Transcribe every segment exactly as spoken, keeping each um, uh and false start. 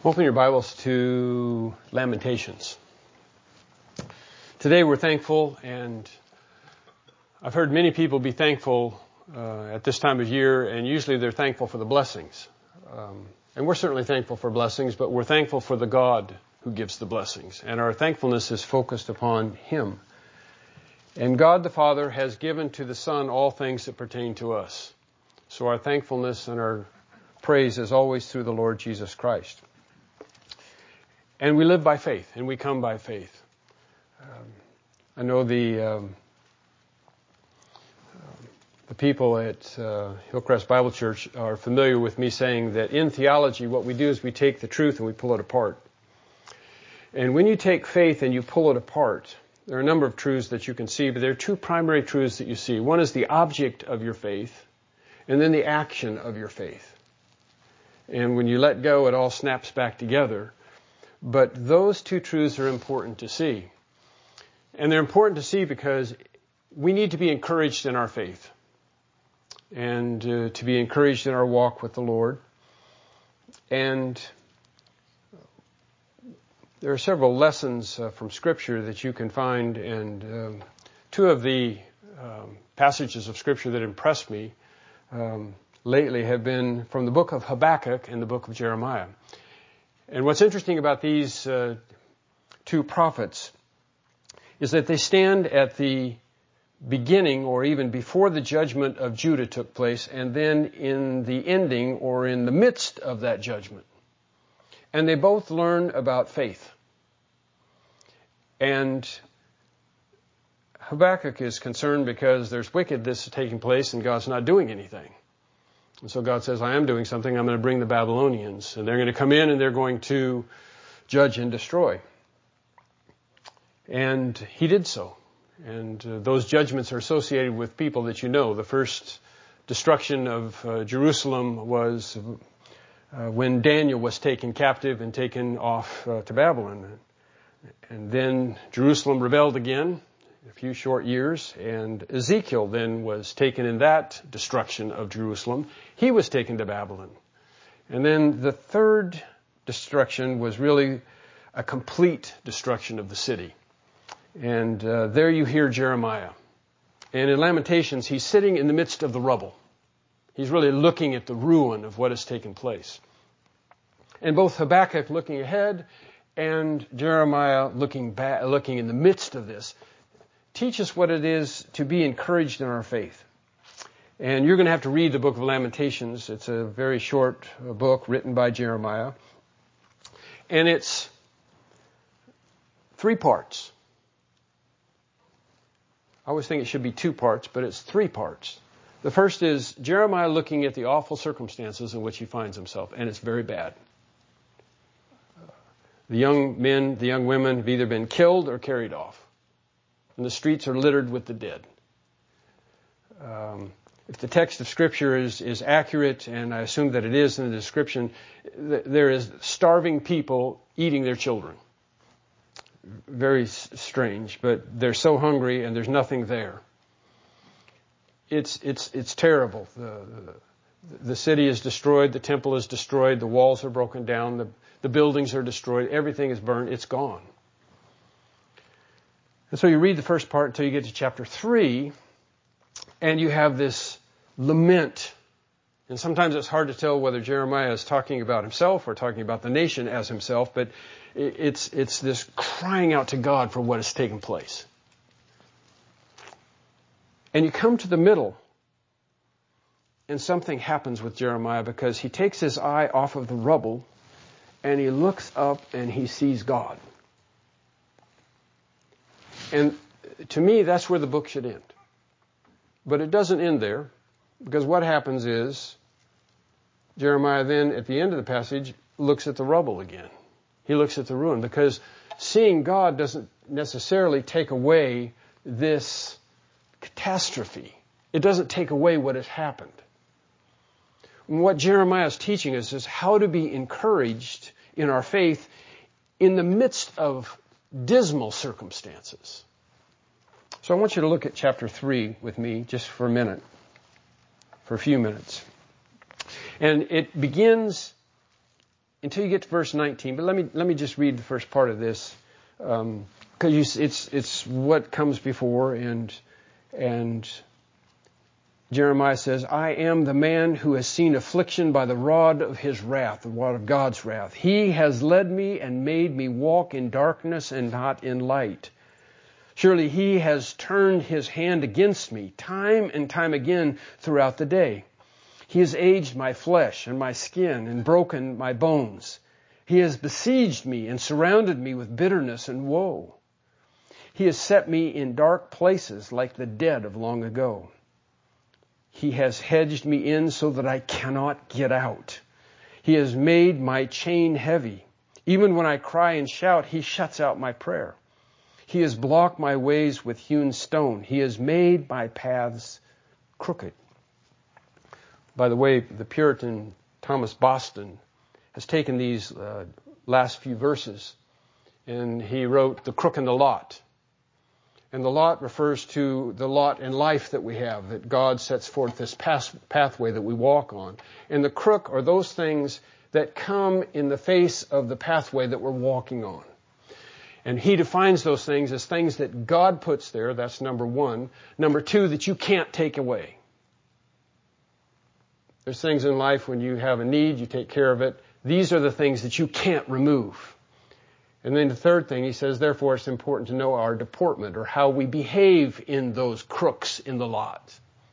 Open your Bibles to Lamentations. Today we're thankful, and I've heard many people be thankful uh, at this time of year, and usually they're thankful for the blessings. Um, and we're certainly thankful for blessings, but we're thankful for the God who gives the blessings. And our thankfulness is focused upon Him. And God the Father has given to the Son all things that pertain to us. So our thankfulness and our praise is always through the Lord Jesus Christ. And we live by faith, and we come by faith. Um, I know the um, uh, the people at uh, Hillcrest Bible Church are familiar with me saying that in theology, what we do is we take the truth and we pull it apart. And when you take faith and you pull it apart, there are a number of truths that you can see, but there are two primary truths that you see. One is the object of your faith, and then the action of your faith. And when you let go, it all snaps back together. But those two truths are important to see. And they're important to see because we need to be encouraged in our faith and uh, to be encouraged in our walk with the Lord. And there are several lessons uh, from Scripture that you can find, and um, two of the um, passages of Scripture that impressed me um, lately have been from the book of Habakkuk and the book of Jeremiah. And what's interesting about these uh, two prophets is that they stand at the beginning or even before the judgment of Judah took place, and then in the ending or in the midst of that judgment. And they both learn about faith. And Habakkuk is concerned because there's wickedness taking place and God's not doing anything. And so God says, I am doing something. I'm going to bring the Babylonians. And they're going to come in and they're going to judge and destroy. And he did so. And uh, those judgments are associated with people that you know. The first destruction of uh, Jerusalem was uh, when Daniel was taken captive and taken off uh, to Babylon. And then Jerusalem rebelled again. A few short years, and Ezekiel then was taken in that destruction of Jerusalem. He was taken to Babylon. And then the third destruction was really a complete destruction of the city. And uh, there you hear Jeremiah. And in Lamentations, he's sitting in the midst of the rubble. He's really looking at the ruin of what has taken place. And both Habakkuk looking ahead and Jeremiah looking back, looking in the midst of this, teach us what it is to be encouraged in our faith. And you're going to have to read the book of Lamentations. It's a very short book written by Jeremiah. And it's three parts. I always think it should be two parts, but it's three parts. The first is Jeremiah looking at the awful circumstances in which he finds himself, and it's very bad. The young men, the young women have either been killed or carried off. And the streets are littered with the dead. Um, if the text of Scripture is, is accurate, and I assume that it is in the description, th- there is starving people eating their children. Very s- strange, but they're so hungry and there's nothing there. It's it's it's terrible. The, the, the city is destroyed, the temple is destroyed, the walls are broken down, the, the buildings are destroyed, everything is burned, it's gone. And so you read the first part until you get to chapter three, and you have this lament. And sometimes it's hard to tell whether Jeremiah is talking about himself or talking about the nation as himself, but it's it's this crying out to God for what has taken place. And you come to the middle, and something happens with Jeremiah because he takes his eye off of the rubble, and he looks up and he sees God. And to me, that's where the book should end. But it doesn't end there, because what happens is Jeremiah then, at the end of the passage, looks at the rubble again. He looks at the ruin, because seeing God doesn't necessarily take away this catastrophe. It doesn't take away what has happened. And what Jeremiah is teaching us is how to be encouraged in our faith in the midst of dismal circumstances. So I want you to look at chapter three with me just for a minute, for a few minutes. And it begins until you get to verse nineteen. But let me let me just read the first part of this, because um, it's it's what comes before, and and Jeremiah says, "I am the man who has seen affliction by the rod of his wrath," the rod of God's wrath. "He has led me and made me walk in darkness and not in light. Surely he has turned his hand against me time and time again throughout the day. He has aged my flesh and my skin and broken my bones. He has besieged me and surrounded me with bitterness and woe. He has set me in dark places like the dead of long ago. He has hedged me in so that I cannot get out. He has made my chain heavy. Even when I cry and shout, he shuts out my prayer. He has blocked my ways with hewn stone. He has made my paths crooked." By the way, the Puritan Thomas Boston has taken these uh, last few verses and he wrote "The Crook and the Lot." And the lot refers to the lot in life that we have, that God sets forth this path, pathway that we walk on. And the crook are those things that come in the face of the pathway that we're walking on. And he defines those things as things that God puts there. That's number one. Number two, that you can't take away. There's things in life when you have a need, you take care of it. These are the things that you can't remove. And then the third thing, he says, therefore it's important to know our deportment, or how we behave in those crooks in the lot.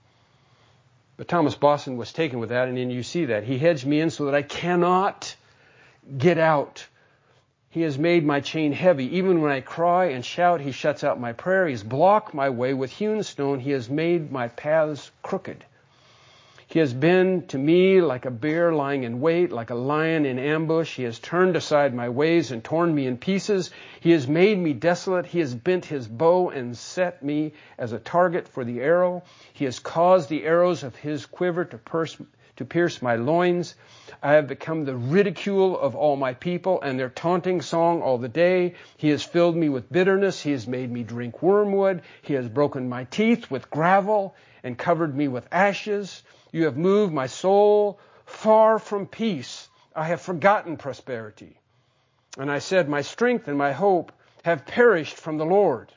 But Thomas Boston was taken with that, and then you see that. He hedged me in so that I cannot get out. He has made my chain heavy. Even when I cry and shout, he shuts out my prayer. He has blocked my way with hewn stone. He has made my paths crooked. He has been to me like a bear lying in wait, like a lion in ambush. He has turned aside my ways and torn me in pieces. He has made me desolate. He has bent his bow and set me as a target for the arrow. He has caused the arrows of his quiver to pierce, to pierce my loins. I have become the ridicule of all my people and their taunting song all the day. He has filled me with bitterness. He has made me drink wormwood. He has broken my teeth with gravel and covered me with ashes. You have moved my soul far from peace. I have forgotten prosperity. And I said, my strength and my hope have perished from the Lord.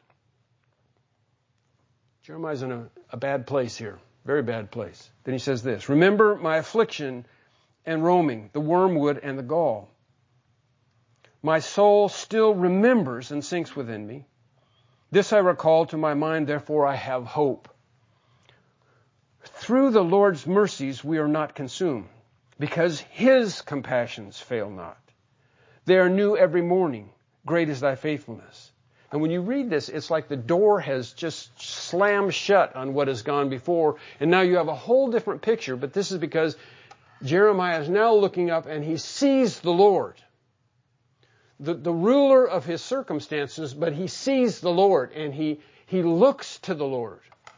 Jeremiah's in a, a bad place here. Very bad place. Then he says this, remember my affliction and roaming, the wormwood and the gall. My soul still remembers and sinks within me. This I recall to my mind, therefore I have hope. Through the Lord's mercies we are not consumed, because his compassions fail not. They are new every morning. Great is thy faithfulness. And when you read this, it's like the door has just slammed shut on what has gone before, and now you have a whole different picture, but this is because Jeremiah is now looking up and he sees the Lord, the, the ruler of his circumstances, but he sees the Lord and he, he looks to the Lord.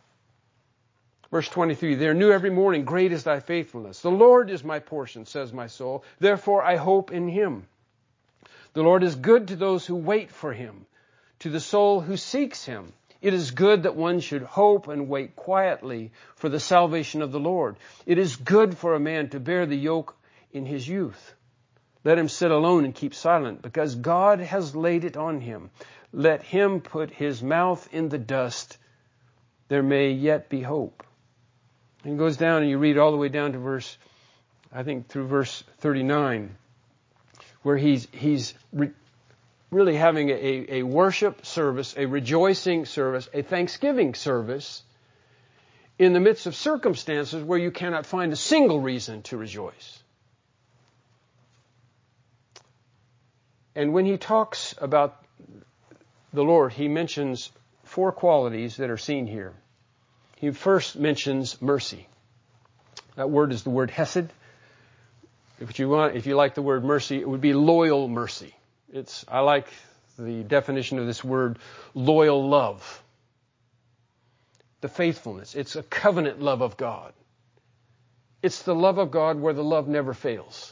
Verse twenty-three, they are new every morning. Great is thy faithfulness. The Lord is my portion, says my soul. Therefore I hope in him. The Lord is good to those who wait for him, to the soul who seeks him. It is good that one should hope and wait quietly for the salvation of the Lord. It is good for a man to bear the yoke in his youth. Let him sit alone and keep silent, because God has laid it on him. Let him put his mouth in the dust. There may yet be hope. And it goes down and you read all the way down to verse, I think through verse thirty-nine, where he's, he's re- really having a, a worship service, a rejoicing service, a thanksgiving service in the midst of circumstances where you cannot find a single reason to rejoice. And when he talks about the Lord, he mentions four qualities that are seen here. He first mentions mercy. That word is the word hesed. If you want, if you like the word mercy, it would be loyal mercy. It's, I like the definition of this word, loyal love. The faithfulness. It's a covenant love of God. It's the love of God where the love never fails.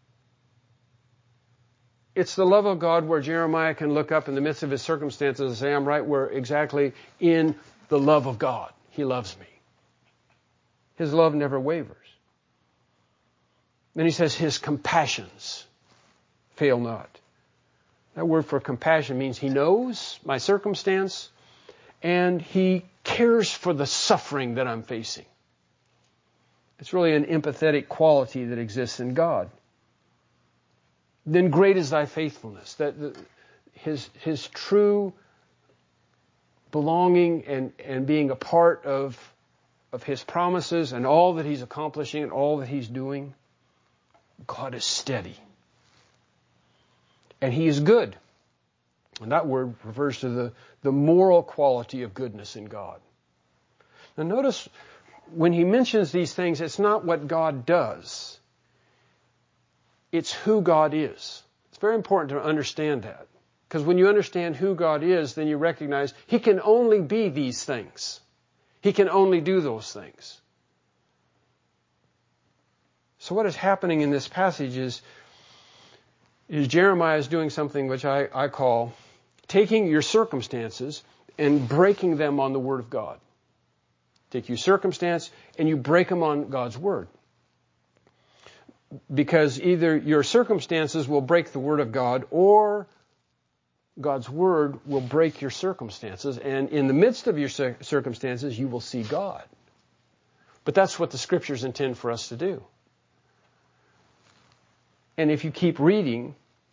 It's the love of God where Jeremiah can look up in the midst of his circumstances and say, I'm right where exactly in the love of God. He loves me. His love never wavers. Then he says his compassions. fail not. That word for compassion means He knows my circumstance and He cares for the suffering that I'm facing. It's really an empathetic quality that exists in God. Then great is thy faithfulness. That the, his his true belonging and, and being a part of, of His promises and all that He's accomplishing and all that He's doing. God is steady. And He is good. And that word refers to the, the moral quality of goodness in God. Now notice, when He mentions these things, it's not what God does. It's who God is. It's very important to understand that. Because when you understand who God is, then you recognize He can only be these things. He can only do those things. So what is happening in this passage is, is Jeremiah is doing something which I, I call taking your circumstances and breaking them on the Word of God. Take your circumstance and you break them on God's Word. Because either your circumstances will break the Word of God or God's Word will break your circumstances. And in the midst of your circumstances, you will see God. But that's what the Scriptures intend for us to do. And if you keep reading,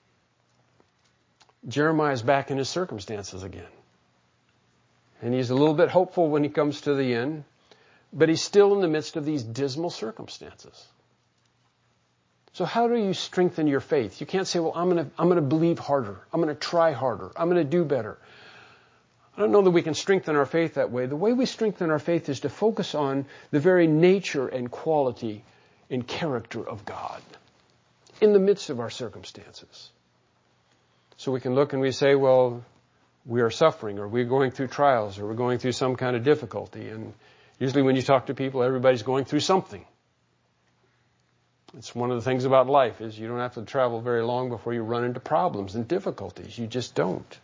Jeremiah's back in his circumstances again. And he's a little bit hopeful when he comes to the end, but he's still in the midst of these dismal circumstances. So how do you strengthen your faith? You can't say, well, I'm going to I'm going to believe harder. I'm going to try harder. I'm going to do better. I don't know that we can strengthen our faith that way. The way we strengthen our faith is to focus on the very nature and quality and character of God in the midst of our circumstances. So we can look and we say, well, we are suffering, or we're going through trials, or we're going through some kind of difficulty. And usually when you talk to people, everybody's going through something. It's one of the things about life is you don't have to travel very long before you run into problems and difficulties. You just don't.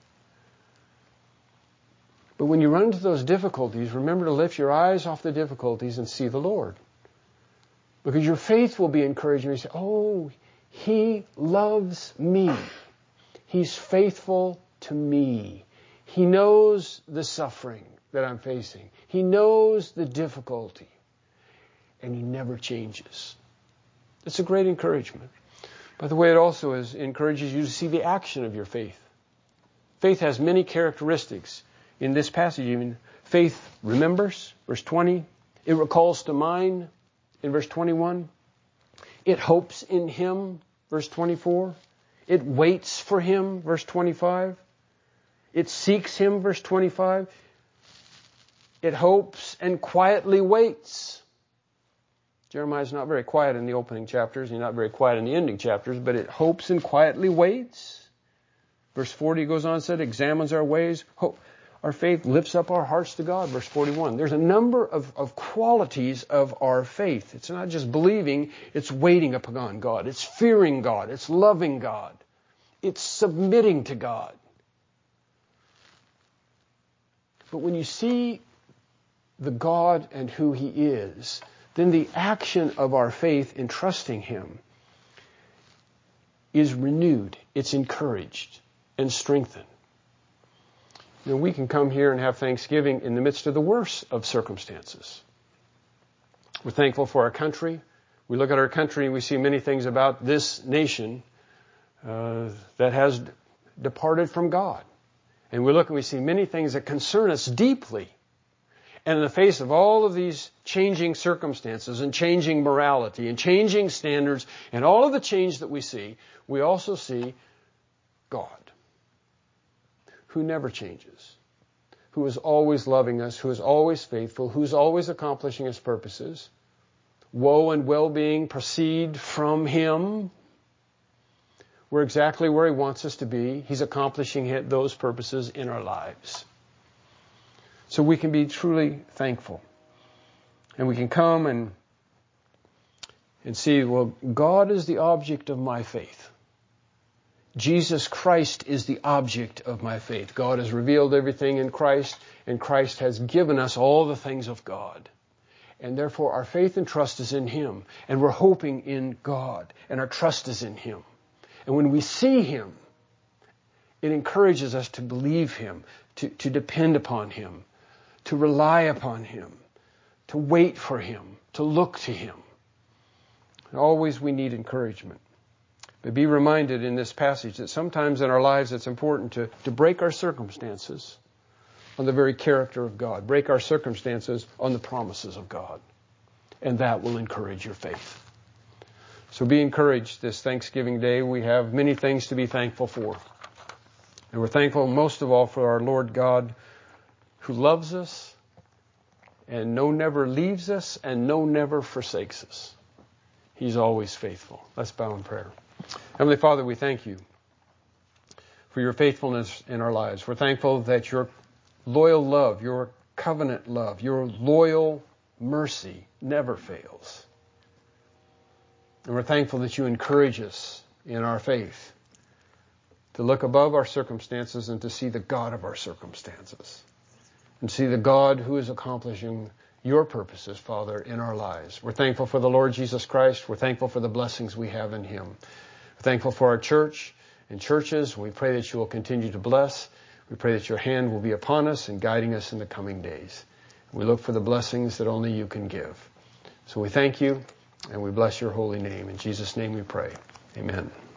But when you run into those difficulties, remember to lift your eyes off the difficulties and see the Lord. Because your faith will be encouraged and you say, oh, He loves me. He's faithful to me. He knows the suffering that I'm facing. He knows the difficulty. And He never changes. It's a great encouragement. By the way, it also is, encourages you to see the action of your faith. Faith has many characteristics. In this passage, even, faith remembers, verse twenty. It recalls to mind, in verse twenty-one. It hopes in Him, verse twenty-four. It waits for Him, verse twenty-five. It seeks Him, verse twenty-five. It hopes and quietly waits. Jeremiah's not very quiet in the opening chapters. He's not very quiet in the ending chapters, but it hopes and quietly waits. Verse forty goes on and said, examines our ways. Hope. Our faith lifts up our hearts to God. Verse forty-one. There's a number of, of qualities of our faith. It's not just believing, it's waiting upon God. It's fearing God. It's loving God. It's submitting to God. But when you see the God and who He is, then the action of our faith in trusting Him is renewed. It's encouraged and strengthened. You know, we can come here and have Thanksgiving in the midst of the worst of circumstances. We're thankful for our country. We look at our country and we see many things about this nation uh, that has departed from God. And we look and we see many things that concern us deeply. And in the face of all of these changing circumstances and changing morality and changing standards and all of the change that we see, we also see God, who never changes, who is always loving us, who is always faithful, who is always accomplishing His purposes. Woe and well-being proceed from Him. We're exactly where He wants us to be. He's accomplishing those purposes in our lives. So we can be truly thankful. And we can come and, and see, well, God is the object of my faith. Jesus Christ is the object of my faith. God has revealed everything in Christ, and Christ has given us all the things of God. And therefore our faith and trust is in Him. And we're hoping in God, and our trust is in Him. And when we see Him, it encourages us to believe Him, to, to depend upon Him, to rely upon Him, to wait for Him, to look to Him. Always we need encouragement. But be reminded in this passage that sometimes in our lives it's important to, to break our circumstances on the very character of God. Break our circumstances on the promises of God. And that will encourage your faith. So be encouraged this Thanksgiving Day. We have many things to be thankful for. And we're thankful most of all for our Lord God who loves us and no never leaves us and no never forsakes us. He's always faithful. Let's bow in prayer. Heavenly Father, we thank you for your faithfulness in our lives. We're thankful that your loyal love, your covenant love, your loyal mercy never fails. And we're thankful that you encourage us in our faith to look above our circumstances and to see the God of our circumstances and see the God who is accomplishing your purposes, Father, in our lives. We're thankful for the Lord Jesus Christ. We're thankful for the blessings we have in Him. We're thankful for our church and churches. We pray that you will continue to bless. We pray that your hand will be upon us and guiding us in the coming days. We look for the blessings that only you can give. So we thank you and we bless your holy name. In Jesus' name we pray. Amen.